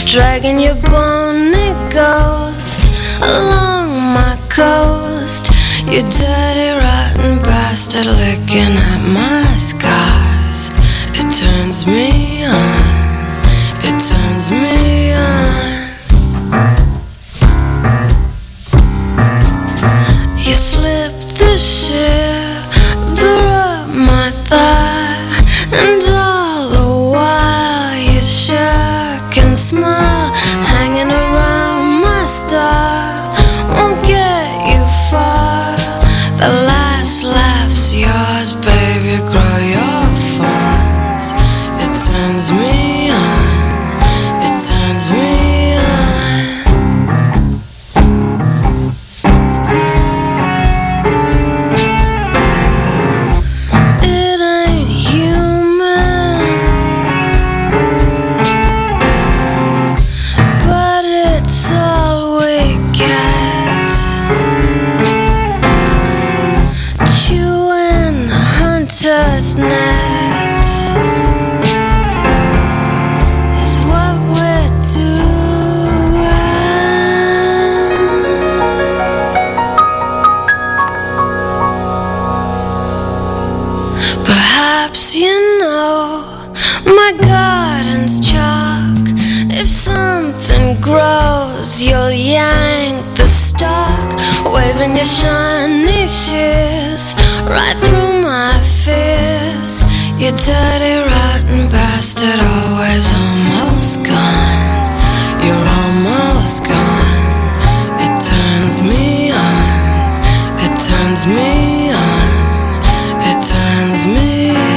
dragging your bony ghost along my coast. You dirty rotten bastard licking at my scars. It turns me on, it turns me on. You slip the shiver up my thigh, and all the while you shook and smile, hanging around my star. Won't get you far. The last laugh's yours, baby. Grow your fawns. It turns me on. It turns me on. It ain't human, but it's all we get. Chewing hunter's nets is what we're doing. Perhaps you know my garden's chalk. If something grows, you'll yank the stalk, waving your shiny shears right through my fears. You dirty rotten bastard, always almost gone. You're almost gone. It turns me on. It turns me on. It turns me on.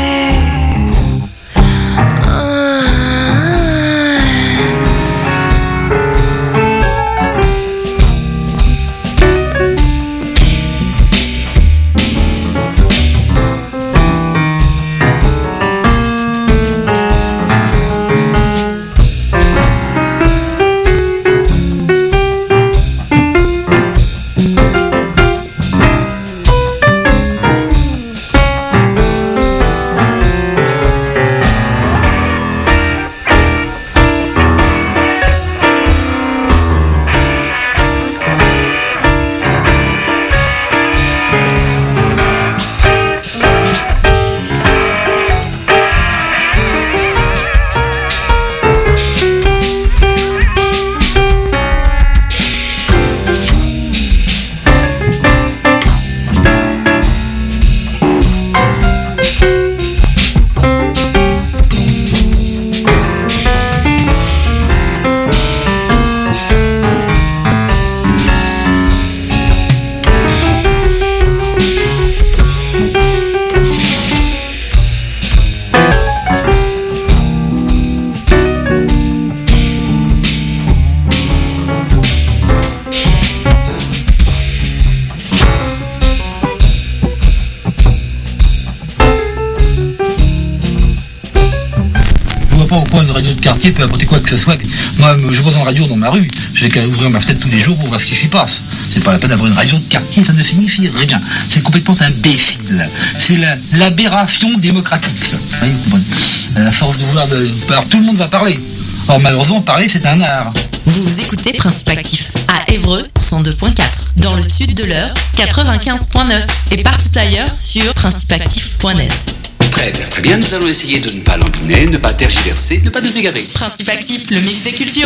Quartier peut apporter quoi que ce soit. Moi, je vois une radio dans ma rue, j'ai qu'à ouvrir ma fenêtre tous les jours pour voir ce qui s'y passe. C'est pas la peine d'avoir une radio de quartier, ça ne signifie rien. C'est complètement imbécile. C'est l'aberration démocratique, ça. Oui, vous comprenez. La force de vouloir alors, tout le monde va parler. Or, malheureusement, parler, c'est un art. Vous écoutez Principe Actif à Évreux 102.4, dans le sud de l'Eure 95.9 et partout ailleurs sur principeactif.net. Très bien, nous allons essayer de ne pas lambiner, ne pas tergiverser, ne pas nous égarer. Principe Actif, le mix des cultures.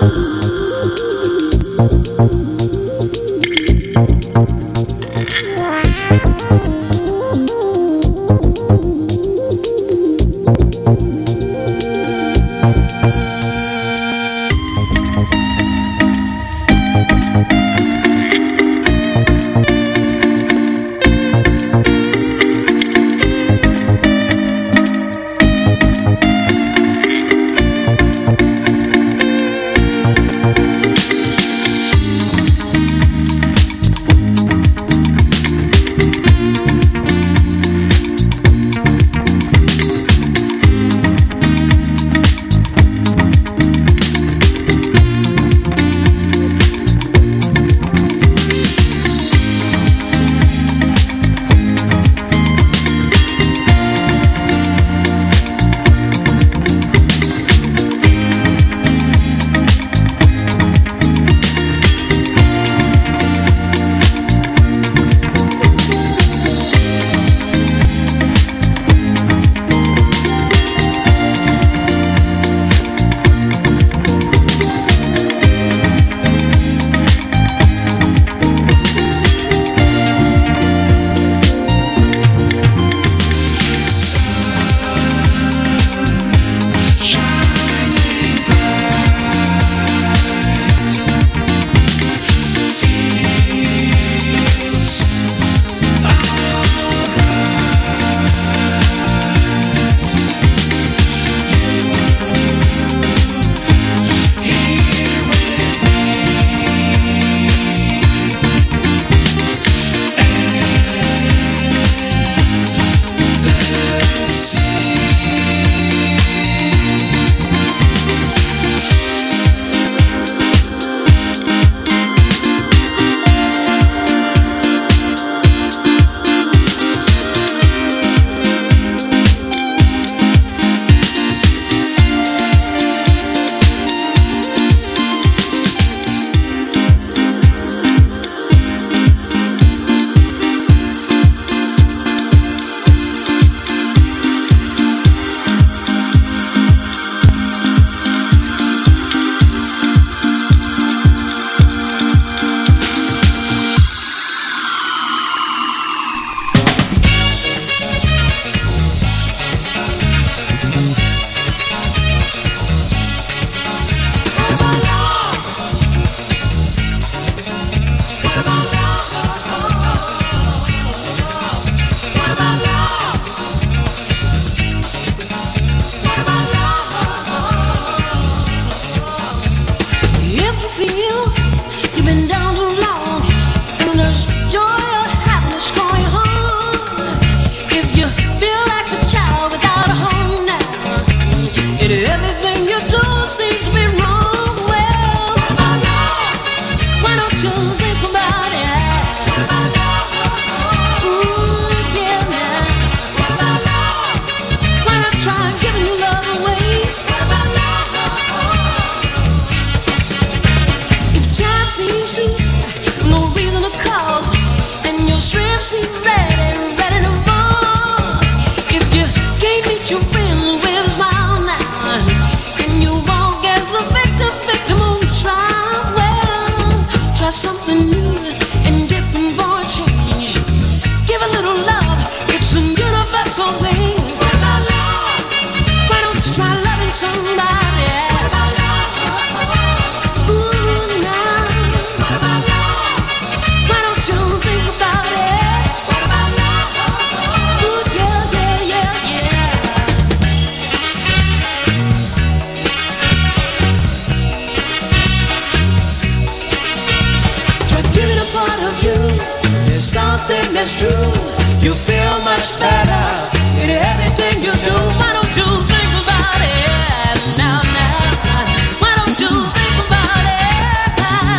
is true, you feel much better in everything you do. Why don't you think about it now, now? Why don't you think about it,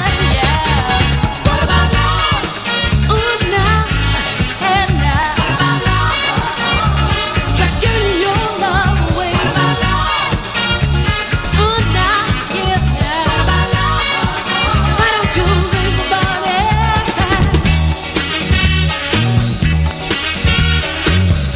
yeah? What about love? Ooh, now, and now. What about love? Try giving your love away. What about love? Ooh, now, yeah, yeah. What about love? Why don't you think about it?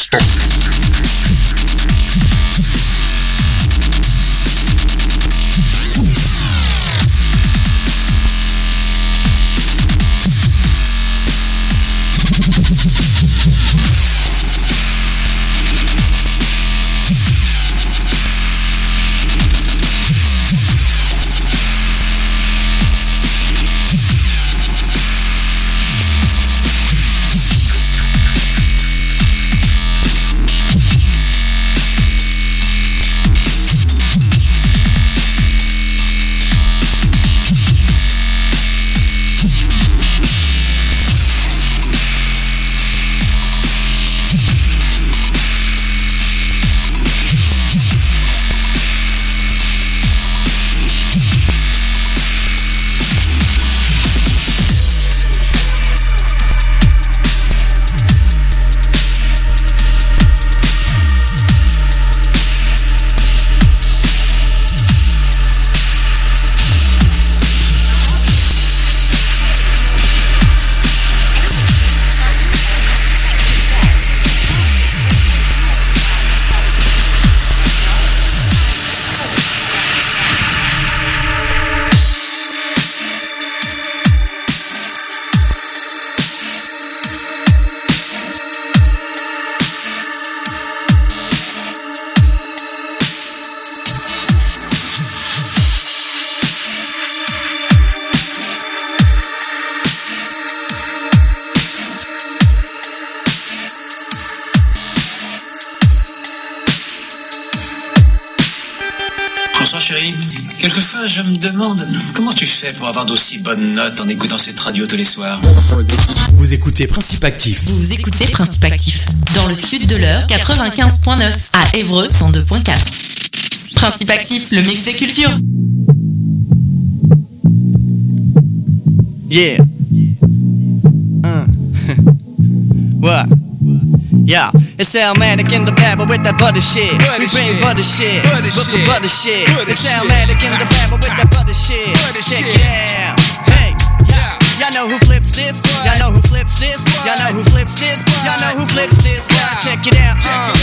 Bonsoir chérie. Quelquefois je me demande comment tu fais pour avoir d'aussi bonnes notes en écoutant cette radio tous les soirs. Vous écoutez Principe Actif. Vous écoutez Principe Actif. Dans le sud de l'heure, 95.9. À Évreux, 102.4. Principe Actif, le mix des cultures. Yeah. What? Yeah, it's Elmatic in the bad, but with that butter shit. We bring butter shit, butter shit. It's Elmatic in the bad, but with that butter shit. Check it out. Hey, y'all know who flips this? Y'all know who flips this? Y'all know who flips this? Y'all know who flips this? Check it out.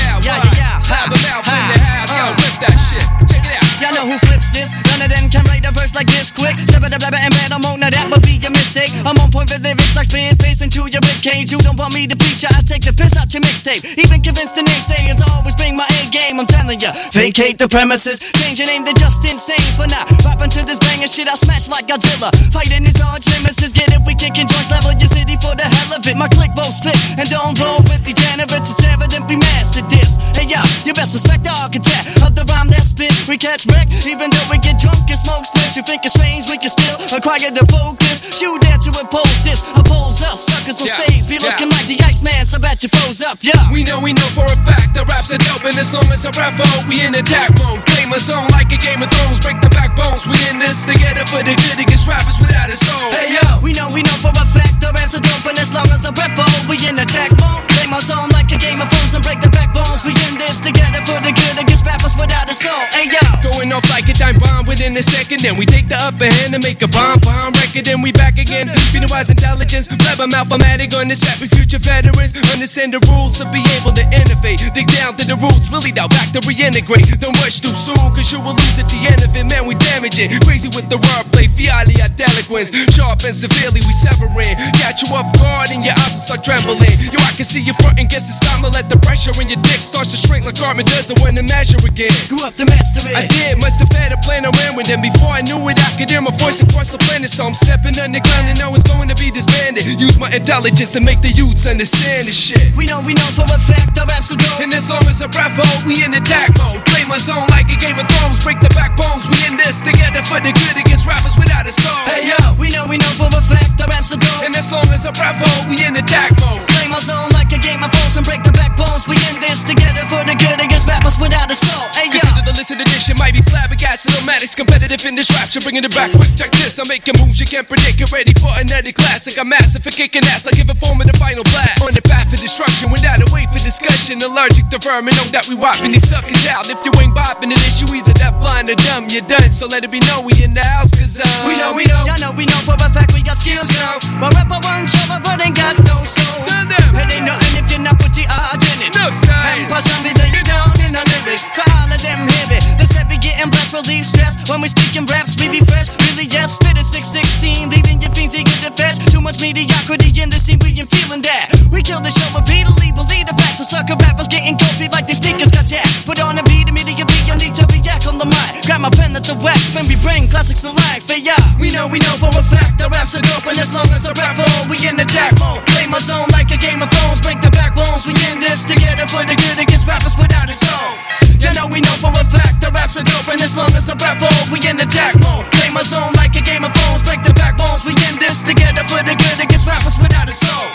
Yeah. Pop them out in the house. Yo, whip that shit. Check it out. Y'all know who flips this? None of them can write a verse like this quick. Step it up, and bad, I'm on that would be a mistake. I'm on point with lyrics like spin space into your ribcage. You don't want me to feature, I take the piss out your mixtape. Even convinced the naysayers, I always bring my A game. I'm telling ya, vacate the premises. Change your name to just insane for now. Rapping to this banger shit, I smash like Godzilla. Fighting his arch nemesis, get it, we kicking joints, level your city for the hell of it. My click rolls spit, and don't roll with degenerates. It's evident we mastered this. Hey yo, you best respect the architect of the rhyme that spit. We catch wreck, even though we get drunk and smoke splits. You think it's strange, we can still acquire the focus. You dare to oppose this, oppose us. Suckers on stage be looking like the Iceman, so bet you froze up, yeah. We know for a fact that raps are dope, and this song is a rap mode. We in attack mode, claim a zone like a Game of Thrones. Break the backbones, we in this together for the good against rappers without a soul. Hey yo, we know for a fact the raps are dope, and as long as the rap mode, we in attack mode. Claim a zone like a Game of Thrones and break the backbones. We in this together for the good against rappers without a soul. Hey yo, going off like a time bomb within a second, then we take the upper hand and make a bomb record, then we back again. Feeding wise intelligence, blabber mouth-o-matic on this happy future veterans. Understand the rules to be able to innovate. Dig down to the roots, really now back to reintegrate. Don't rush too soon, cause you will lose at the end of it. Man, we damage it. Crazy with the wordplay, fiali our delinquents. Sharp and severely, we severing. Got you off guard and your eyes start trembling. Yo, I can see you frontin', guess it's time to let the pressure in your dick starts to shrink like Carmen doesn't when to measure again. Grew up to master it. I did, must have had a plan around with them. Before I knew it, I could hear my voice across the planet. So I'm stepping underground and know it's going to be disbanded. Use my intelligence to make the youths understand this shit. We know for a fact the raps are dope, and this song is a rap mode. We in attack mode, play my zone like a Game of Thrones. Break the backbones, we in this together for the good against rappers without a soul. Hey yo, we know for a fact the raps are dope, and this song is a rap mode. We in attack mode, play my zone like a Game of Thrones and break the backbones. We in this together for the good against rappers without a soul. Hey yo, consider the listen edition might be flabbergasted. Nomadics competitive in this rap, you're bringing it back quick. Check this, I'm making moves you can't predict. Get ready for another classic. I'm massive for kicking ass. I give a form in the final blast. On the path of destruction without a wait for discussion. Allergic to vermin, know that we whopping these suckers out. If you ain't bopping it, it's you either that blind or dumb. You're done, so let it be known we in the house. Cause we know. Y'all know we know for a fact we got skills now. My rapper won't show up, but ain't got no soul. It ain't nothing if you're not put the art in it. No style. much mediocrity in the scene, we ain't feeling that. We kill the show repeatedly, believe the facts. For sucker rappers getting copied like their sneakers got jacked. Put on a beat immediately, you need to react on the mic. Grab my pen at the wax, spin we bring classics to life. Hey, yeah, we know for a fact the raps are dope, and as long as the rap roll, we in attack mode. Play my zone like a Game of Thrones, break the backbones. We in this together for the good against rappers without a soul. You know we know for a fact the raps are dope, and as long as the rap roll, we in attack mode. Play my zone like a Game of Thrones, break the backbones. We in this together for the good against rappers without a soul.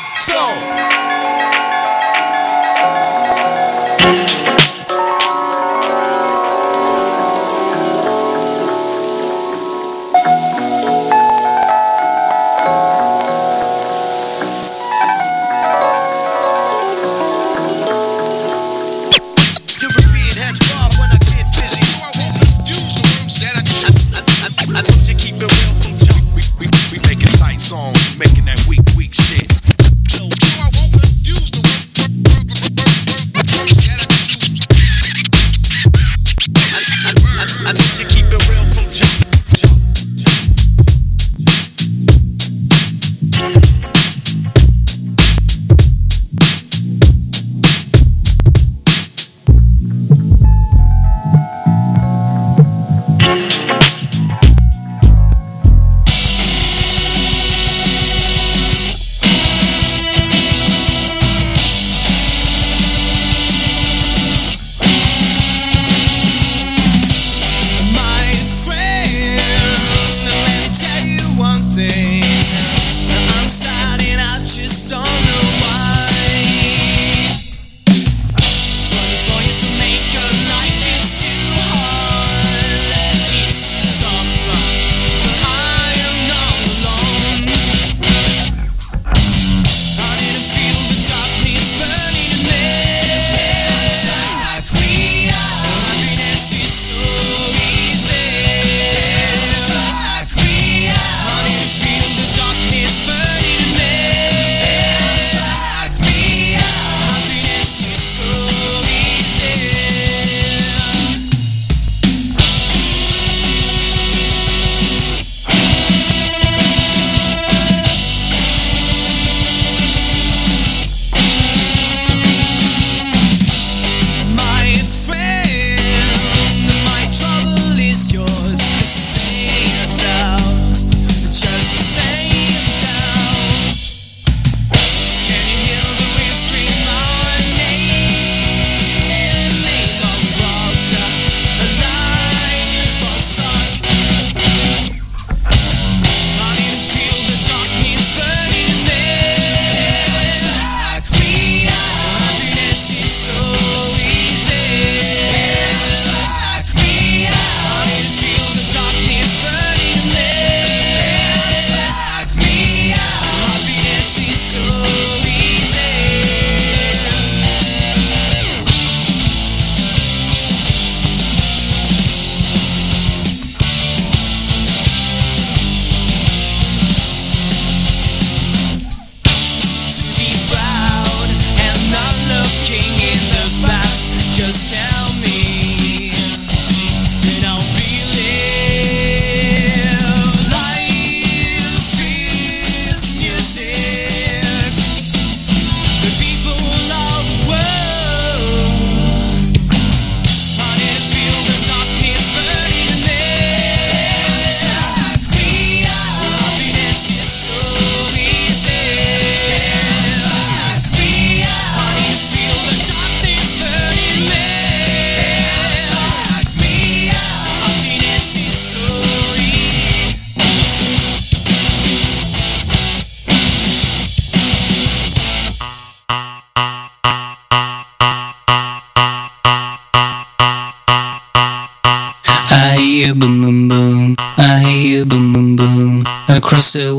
hear boom boom boom, I hear boom boom boom. Across the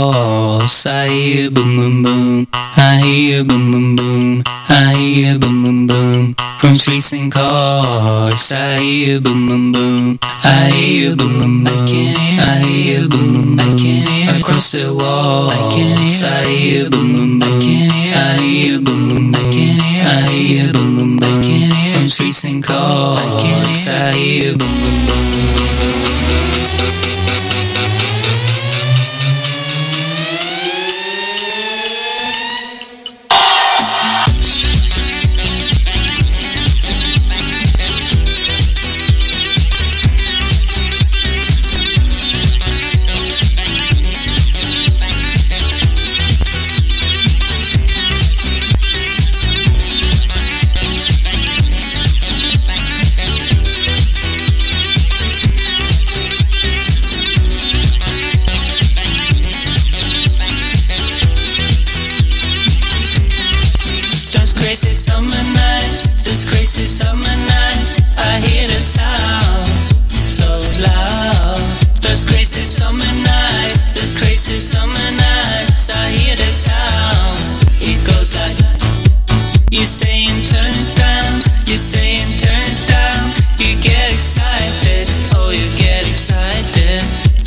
walls, I hear boom boom boom, I hear boom boom boom, I hear boom boom boom. From streets and cars, I hear boom boom boom, I hear boom boom boom, I hear boom boom boom. Across the walls, I hear boom boom boom, I hear boom boom boom, I hear boom boom boom. From streets and cars, I hear boom boom boom.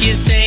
You say